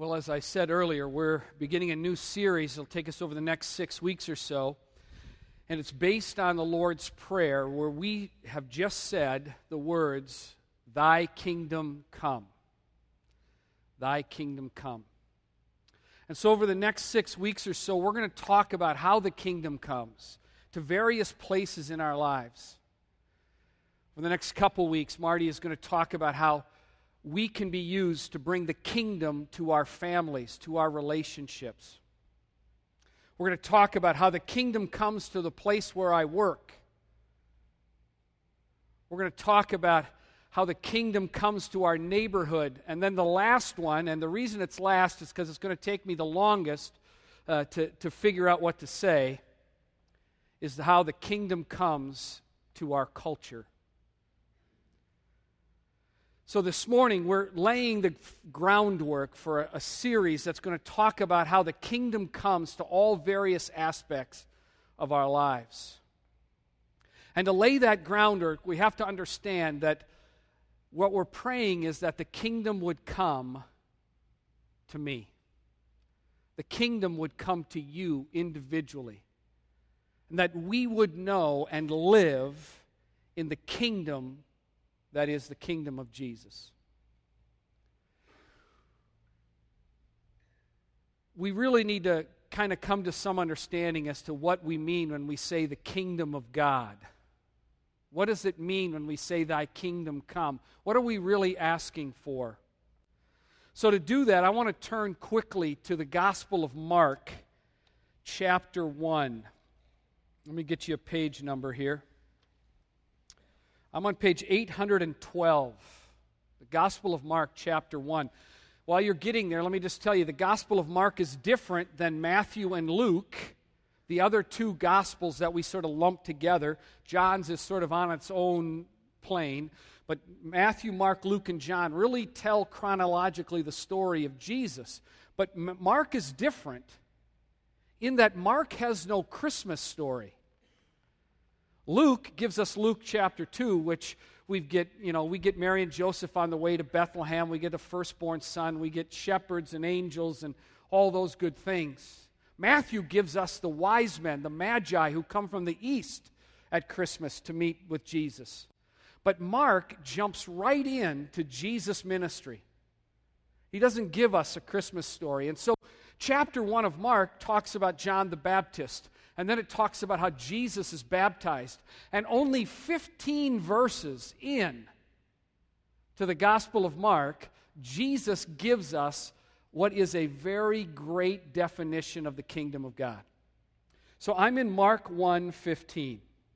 Well, as I said earlier, we're beginning a new series. It'll take us over the next 6 weeks or so. And it's based on the Lord's Prayer, where we have just said the words, "Thy kingdom come." Thy kingdom come. And so over the next 6 weeks or so, we're going to talk about how the kingdom comes to various places in our lives. For the next couple weeks, Marty is going to talk about how we can be used to bring the kingdom to our families, to our relationships. We're going to talk about how the kingdom comes to the place where I work. We're going to talk about how the kingdom comes to our neighborhood. And then the last one, and the reason it's last is because it's going to take me the longest to figure out what to say, is how the kingdom comes to our culture. So this morning, we're laying the groundwork for a series that's going to talk about how the kingdom comes to all various aspects of our lives. And to lay that groundwork, we have to understand that what we're praying is that the kingdom would come to me. The kingdom would come to you individually. And that we would know and live in the kingdom that is the kingdom of Jesus. We really need to kind of come to some understanding as to what we mean when we say the kingdom of God. What does it mean when we say thy kingdom come? What are we really asking for? So to do that, I want to turn quickly to the Gospel of Mark, chapter 1. Let me get you a page number here. I'm on page 812, the Gospel of Mark, chapter 1. While you're getting there, let me just tell you, the Gospel of Mark is different than Matthew and Luke, the other two Gospels that we sort of lump together. John's is sort of on its own plane, but Matthew, Mark, Luke, and John really tell chronologically the story of Jesus. But Mark is different in that Mark has no Christmas story. Luke gives us Luke chapter 2, which we get Mary and Joseph on the way to Bethlehem. We get a firstborn son. We get shepherds and angels and all those good things. Matthew gives us the wise men, the magi who come from the east at Christmas to meet with Jesus. But Mark jumps right into Jesus' ministry. He doesn't give us a Christmas story. And so chapter 1 of Mark talks about John the Baptist. And then it talks about how Jesus is baptized. And only 15 verses in to the Gospel of Mark, Jesus gives us what is a very great definition of the kingdom of God. So I'm in Mark 1:15.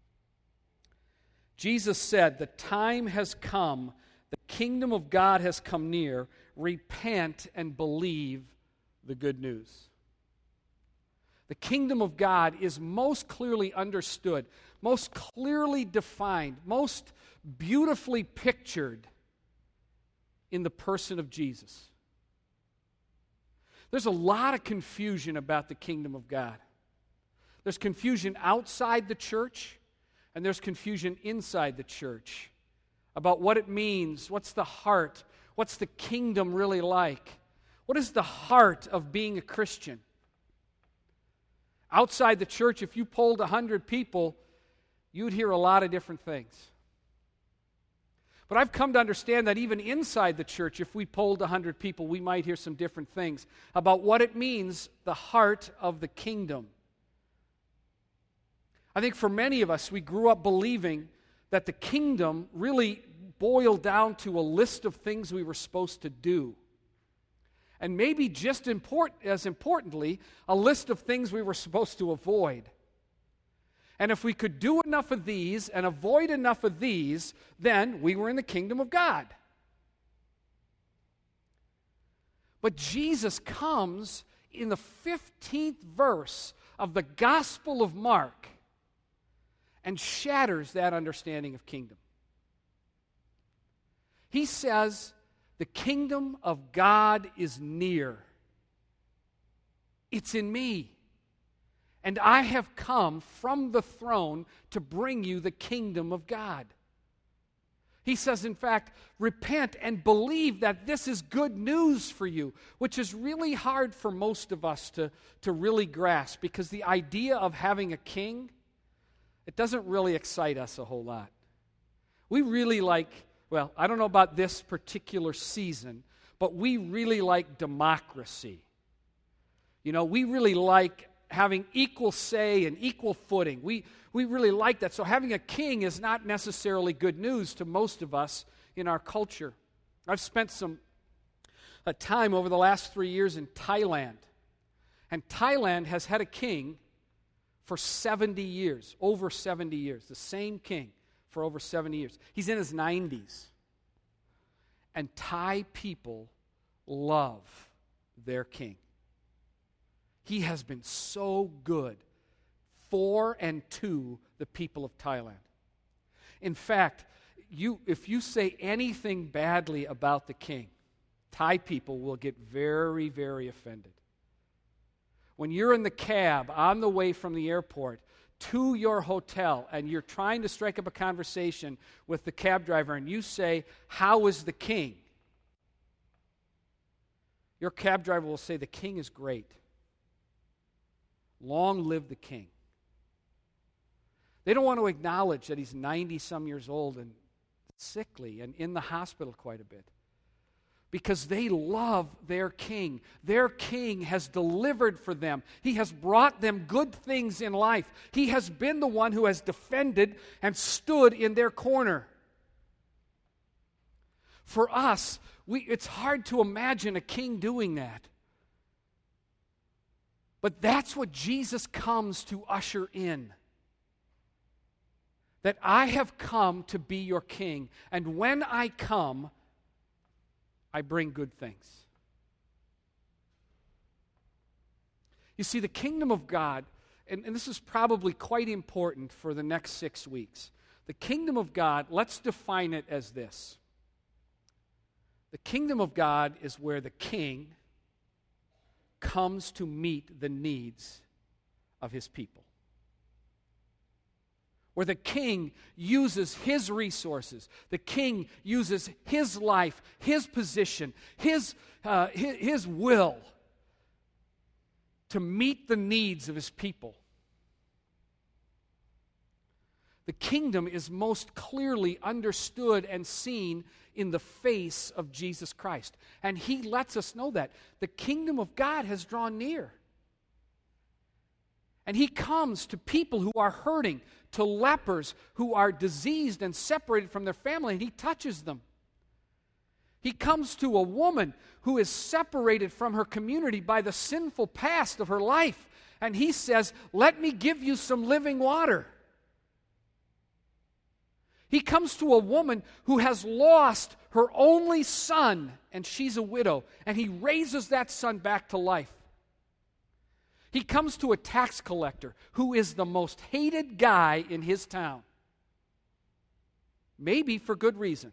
Jesus said, "The time has come, the kingdom of God has come near. Repent and believe the good news." The kingdom of God is most clearly understood, most clearly defined, most beautifully pictured in the person of Jesus. There's a lot of confusion about the kingdom of God. There's confusion outside the church, and there's confusion inside the church about what it means, what's the heart, what's the kingdom really like, what is the heart of being a Christian. Outside the church, if you polled 100 people, you'd hear a lot of different things. But I've come to understand that even inside the church, if we polled 100 people, we might hear some different things about what it means, the heart of the kingdom. I think for many of us, we grew up believing that the kingdom really boiled down to a list of things we were supposed to do. And maybe just as importantly, a list of things we were supposed to avoid. And if we could do enough of these and avoid enough of these, then we were in the kingdom of God. But Jesus comes in the 15th verse of the Gospel of Mark and shatters that understanding of kingdom. He says, "The kingdom of God is near. It's in me. And I have come from the throne to bring you the kingdom of God." He says, in fact, repent and believe that this is good news for you, which is really hard for most of us to really grasp, because the idea of having a king, it doesn't really excite us a whole lot. We really like, well, I don't know about this particular season, but we really like democracy. You know, we really like having equal say and equal footing. We really like that. So having a king is not necessarily good news to most of us in our culture. I've spent some time over the last 3 years in Thailand. And Thailand has had a king for 70 years, over 70 years. The same king for over 70 years. He's in his 90s. And Thai people love their king. He has been so good for and to the people of Thailand. In fact, if you say anything badly about the king, Thai people will get very, very offended. When you're in the cab on the way from the airport to your hotel and you're trying to strike up a conversation with the cab driver and you say, "How is the king?" Your cab driver will say, "The king is great. Long live the king." They don't want to acknowledge that he's 90-some years old and sickly and in the hospital quite a bit, because they love their king. Their king has delivered for them. He has brought them good things in life. He has been the one who has defended and stood in their corner. For us, it's hard to imagine a king doing that. But that's what Jesus comes to usher in. That I have come to be your king, and when I come, I bring good things. You see, the kingdom of God, and this is probably quite important for the next 6 weeks. The kingdom of God, let's define it as this. The kingdom of God is where the king comes to meet the needs of his people. Where the king uses his resources, the king uses his life, his position, his will to meet the needs of his people. The kingdom is most clearly understood and seen in the face of Jesus Christ. And he lets us know that. The kingdom of God has drawn near. And he comes to people who are hurting, to lepers who are diseased and separated from their family, and he touches them. He comes to a woman who is separated from her community by the sinful past of her life, and he says, "Let me give you some living water." He comes to a woman who has lost her only son, and she's a widow, and he raises that son back to life. He comes to a tax collector who is the most hated guy in his town. Maybe for good reason.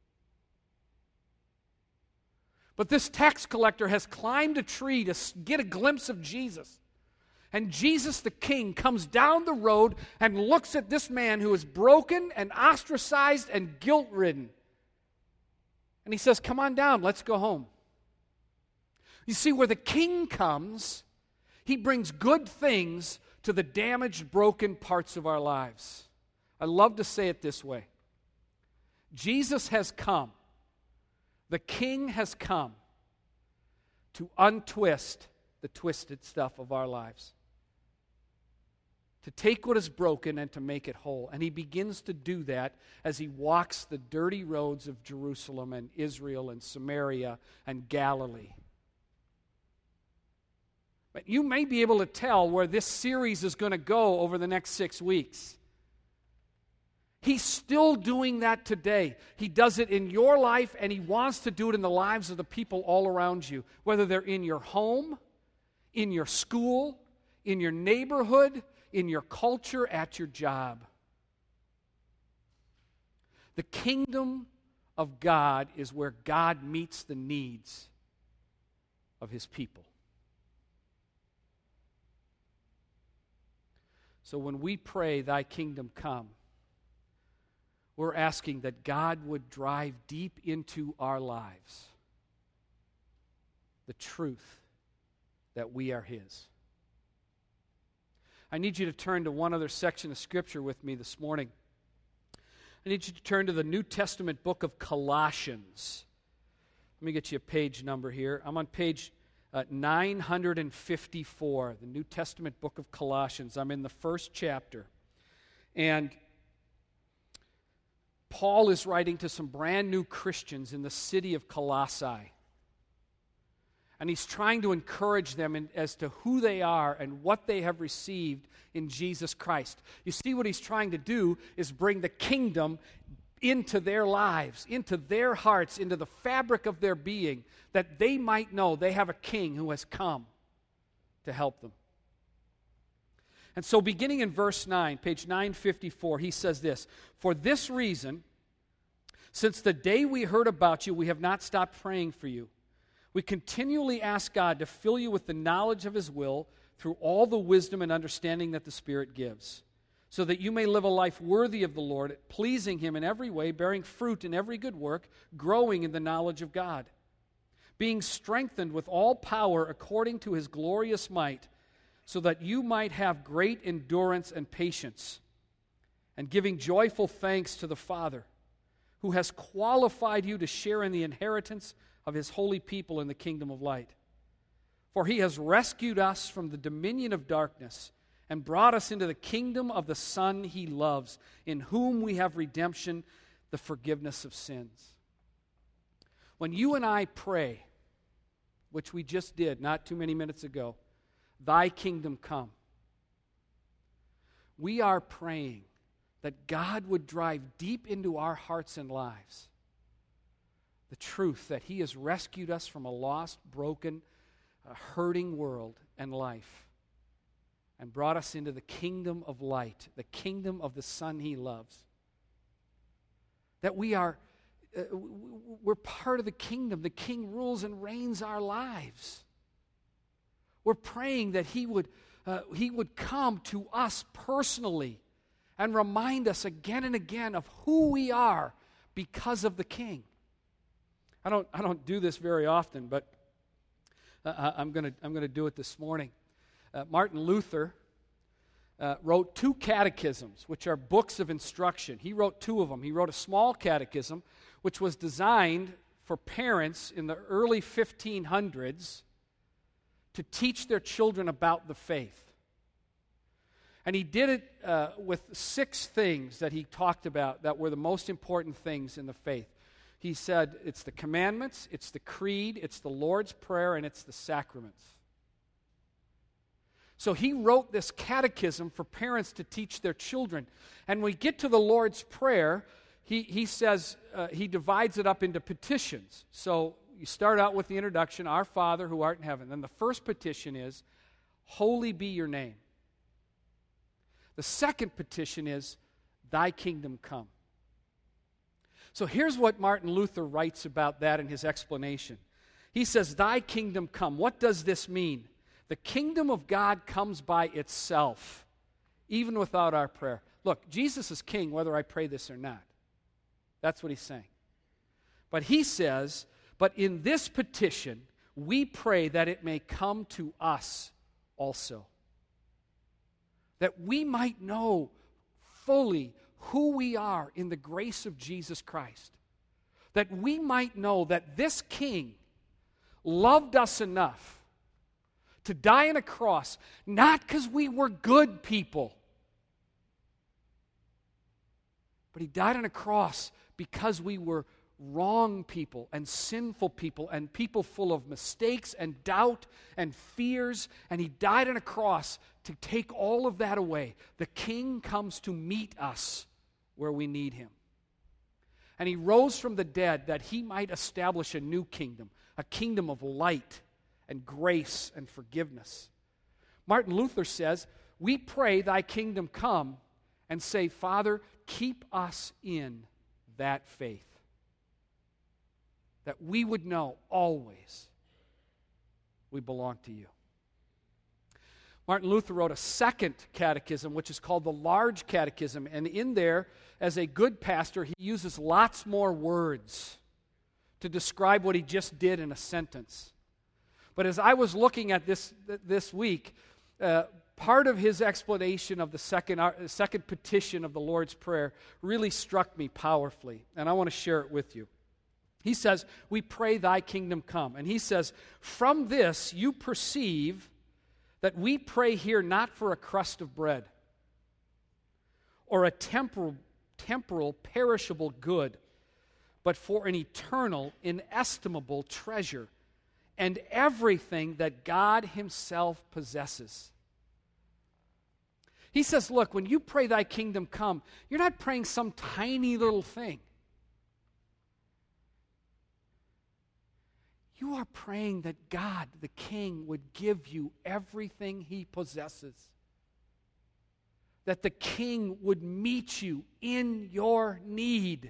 But this tax collector has climbed a tree to get a glimpse of Jesus. And Jesus the King comes down the road and looks at this man who is broken and ostracized and guilt-ridden. And he says, "Come on down, let's go home." You see, where the king comes, he brings good things to the damaged, broken parts of our lives. I love to say it this way. Jesus has come. The king has come to untwist the twisted stuff of our lives. To take what is broken and to make it whole. And he begins to do that as he walks the dirty roads of Jerusalem and Israel and Samaria and Galilee. But you may be able to tell where this series is going to go over the next 6 weeks. He's still doing that today. He does it in your life, and he wants to do it in the lives of the people all around you, whether they're in your home, in your school, in your neighborhood, in your culture, at your job. The kingdom of God is where God meets the needs of his people. So when we pray, "Thy kingdom come," We're asking that God would drive deep into our lives the truth that we are His. I need you to turn to one other section of Scripture with me this morning. I need you to turn to the New Testament book of Colossians. Let me get you a page number here. I'm on page 954, the New Testament book of Colossians. I'm in the first chapter. And Paul is writing to some brand new Christians in the city of Colossae. And he's trying to encourage them as to who they are and what they have received in Jesus Christ. You see, what he's trying to do is bring the kingdom into their lives, into their hearts, into the fabric of their being, that they might know they have a king who has come to help them. And so beginning in verse 9, page 954, he says this, "For this reason, since the day we heard about you, we have not stopped praying for you. We continually ask God to fill you with the knowledge of His will through all the wisdom and understanding that the Spirit gives, so that you may live a life worthy of the Lord, pleasing Him in every way, bearing fruit in every good work, growing in the knowledge of God, being strengthened with all power according to His glorious might, so that you might have great endurance and patience, and giving joyful thanks to the Father, who has qualified you to share in the inheritance of His holy people in the kingdom of light. For He has rescued us from the dominion of darkness and brought us into the kingdom of the Son He loves, in whom we have redemption, the forgiveness of sins." When you and I pray, which we just did not too many minutes ago, "Thy kingdom come," we are praying that God would drive deep into our hearts and lives the truth that He has rescued us from a lost, broken, hurting world and life, and brought us into the kingdom of light, the kingdom of the Son He loves. That we're part of the kingdom. The King rules and reigns our lives. We're praying that He would come to us personally and remind us again and again of who we are because of the King. I don't do this very often, but I'm going to do it this morning. Martin Luther wrote 2 catechisms, which are books of instruction. He wrote 2 of them. He wrote a small catechism, which was designed for parents in the early 1500s to teach their children about the faith. And he did it with 6 things that he talked about that were the most important things in the faith. He said it's the commandments, it's the creed, it's the Lord's Prayer, and it's the sacraments. So he wrote this catechism for parents to teach their children. And when we get to the Lord's Prayer, he says, he divides it up into petitions. So you start out with the introduction, "Our Father who art in heaven." Then the first petition is, "Holy be your name." The second petition is, "Thy kingdom come." So here's what Martin Luther writes about that in his explanation. He says, "Thy kingdom come." What does this mean? The kingdom of God comes by itself, even without our prayer. Look, Jesus is king whether I pray this or not. That's what he's saying. But he says, but in this petition, we pray that it may come to us also. That we might know fully who we are in the grace of Jesus Christ. That we might know that this King loved us enough to die on a cross, not because we were good people, but He died on a cross because we were wrong people and sinful people and people full of mistakes and doubt and fears, and He died on a cross to take all of that away. The King comes to meet us where we need Him. And He rose from the dead that He might establish a new kingdom, a kingdom of light and grace and forgiveness. Martin Luther says, we pray Thy kingdom come and say, Father, keep us in that faith. That we would know always we belong to You. Martin Luther wrote a second catechism, which is called the Large Catechism. And in there, as a good pastor, he uses lots more words to describe what he just did in a sentence. But as I was looking at this week, part of his explanation of the second petition of the Lord's Prayer really struck me powerfully, and I want to share it with you. He says, we pray thy kingdom come. And he says, from this you perceive that we pray here not for a crust of bread or a temporal perishable good, but for an eternal, inestimable treasure and everything that God himself possesses. He says, look, when you pray thy kingdom come, you're not praying some tiny little thing. You are praying that God, the King, would give you everything he possesses. That the King would meet you in your need.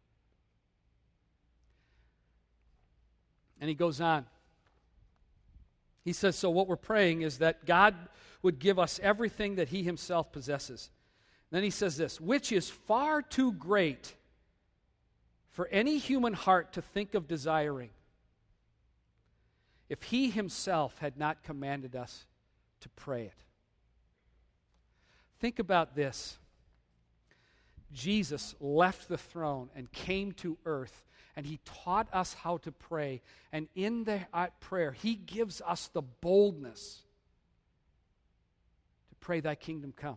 And he goes on. He says, so what we're praying is that God would give us everything that he himself possesses. Then he says this, which is far too great for any human heart to think of desiring, if he himself had not commanded us to pray it. Think about this. Jesus left the throne and came to earth, and he taught us how to pray. And in that prayer, he gives us the boldness to pray thy kingdom come.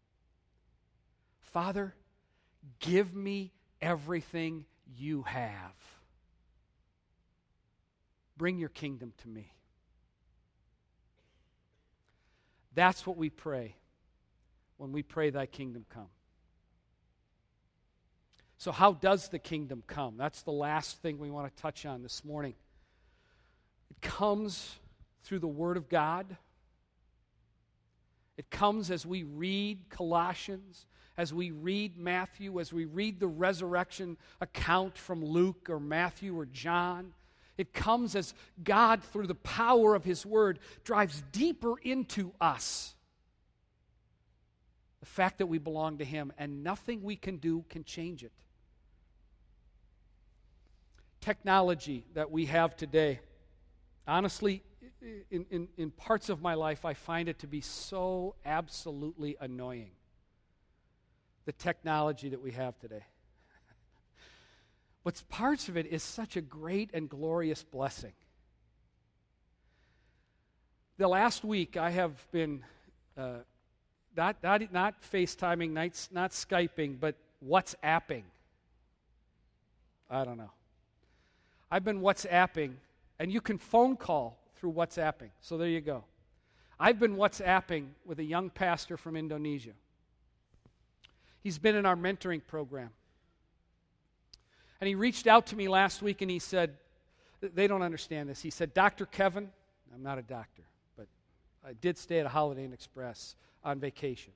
Father, give me everything you have. Bring your kingdom to me. That's what we pray when we pray thy kingdom come. So how does the kingdom come? That's the last thing we want to touch on this morning. It comes through the Word of God. It comes as we read Colossians, as we read Matthew, as we read the resurrection account from Luke or Matthew or John. It comes as God, through the power of his Word, drives deeper into us the fact that we belong to him, and nothing we can do can change it. Technology that we have today, honestly, in parts of my life, I find it to be so absolutely annoying. The technology that we have today. But parts of it is such a great and glorious blessing. The last week I have been not FaceTiming, not Skyping, but WhatsApping. I don't know. I've been WhatsApping, and you can phone call through WhatsApping. So there you go. I've been WhatsApping with a young pastor from Indonesia. He's been in our mentoring program. And he reached out to me last week and he said, they don't understand this. He said, Dr. Kevin, I'm not a doctor, but I did stay at a Holiday Inn Express on vacation.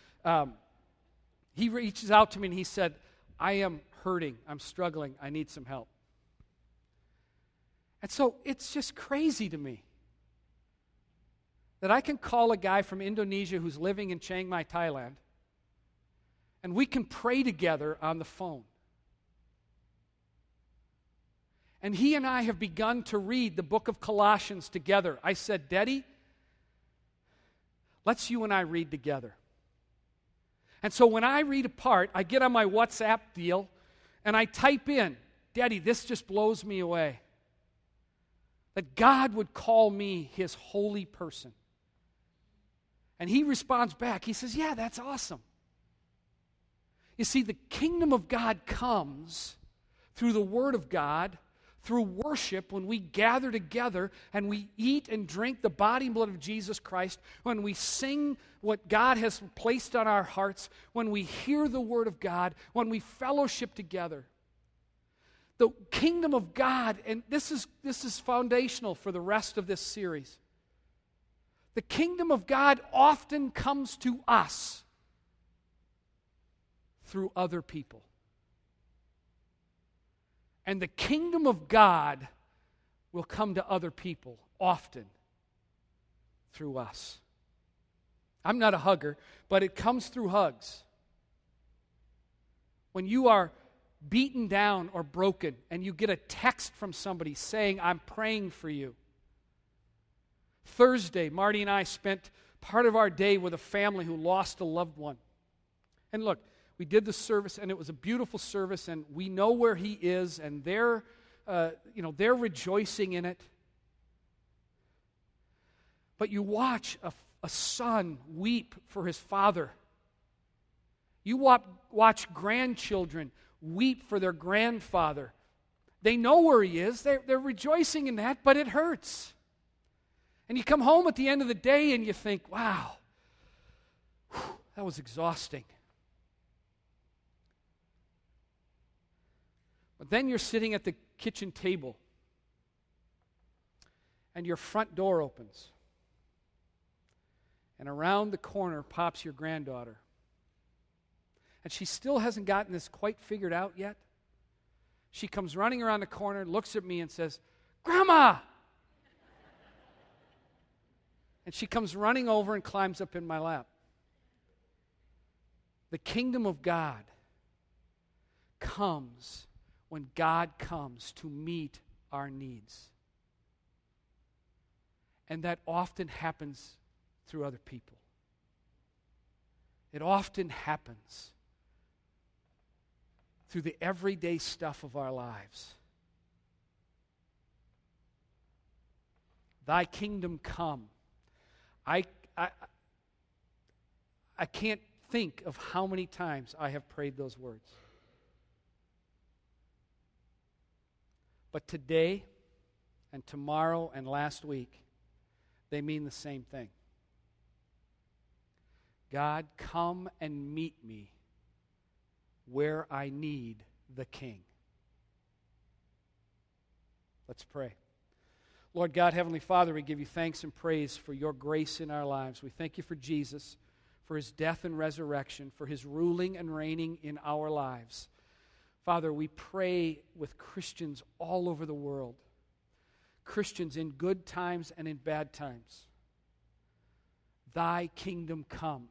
He reaches out to me and he said, I am hurting, I'm struggling, I need some help. And so it's just crazy to me that I can call a guy from Indonesia who's living in Chiang Mai, Thailand, and we can pray together on the phone. And he and I have begun to read the book of Colossians together. I said, Daddy, let's you and I read together. And so when I read a part, I get on my WhatsApp deal and I type in, Daddy, this just blows me away. That God would call me his holy person. And he responds back. He says, yeah, that's awesome. You see, the kingdom of God comes through the Word of God, through worship, when we gather together and we eat and drink the body and blood of Jesus Christ, when we sing what God has placed on our hearts, when we hear the Word of God, when we fellowship together. The kingdom of God, and this is foundational for the rest of this series. The kingdom of God often comes to us through other people. And the kingdom of God will come to other people often through us. I'm not a hugger, but it comes through hugs. When you are beaten down or broken and you get a text from somebody saying, I'm praying for you. Thursday, Marty and I spent part of our day with a family who lost a loved one. And look, we did the service, and it was a beautiful service, and we know where he is, and they're rejoicing in it. But you watch a son weep for his father. You watch grandchildren weep for their grandfather. They know where he is. They're rejoicing in that, but it hurts. And you come home at the end of the day and you think, wow, that was exhausting. But then you're sitting at the kitchen table and your front door opens. And around the corner pops your granddaughter. And she still hasn't gotten this quite figured out yet. She comes running around the corner, looks at me and says, Grandma! And she comes running over and climbs up in my lap. The kingdom of God comes when God comes to meet our needs. And that often happens through other people. It often happens through the everyday stuff of our lives. Thy kingdom come. I can't think of how many times I have prayed those words. But today and tomorrow and last week, they mean the same thing. God, come and meet me where I need the King. Let's pray. Lord God, Heavenly Father, we give you thanks and praise for your grace in our lives. We thank you for Jesus, for his death and resurrection, for his ruling and reigning in our lives. Father, we pray with Christians all over the world, Christians in good times and in bad times. Thy kingdom come.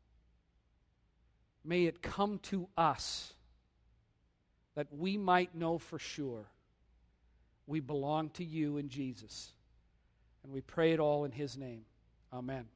May it come to us that we might know for sure we belong to you in Jesus. And we pray it all in his name. Amen.